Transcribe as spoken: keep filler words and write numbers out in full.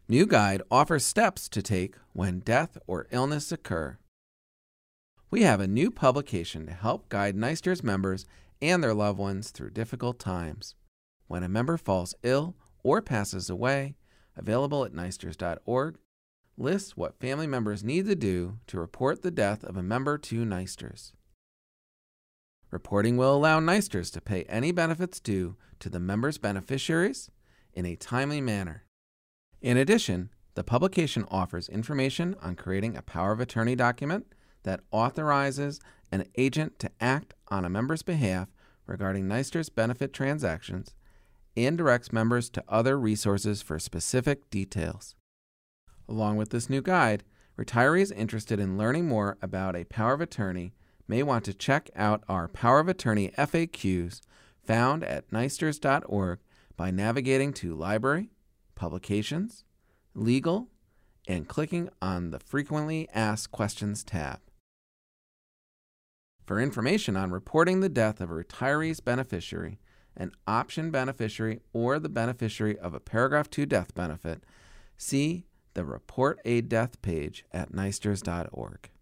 New Guide offers steps to take when death or illness occur. We have a new publication to help guide Nysters members and their loved ones through difficult times. When a member falls ill or passes away, available at nysters dot org, lists what family members need to do to report the death of a member to Nysters. Reporting will allow Nysters to pay any benefits due to the member's beneficiaries in a timely manner. In addition, the publication offers information on creating a power of attorney document that authorizes an agent to act on a member's behalf regarding Nysters benefit transactions and directs members to other resources for specific details. Along with this new guide, retirees interested in learning more about a power of attorney may want to check out our Power of Attorney F A Qs found at nysters dot org by navigating to Library, Publications, Legal, and clicking on the Frequently Asked Questions tab. For information on reporting the death of a retiree's beneficiary, an option beneficiary, or the beneficiary of a Paragraph two death benefit, see the Report a Death page at nysters dot org.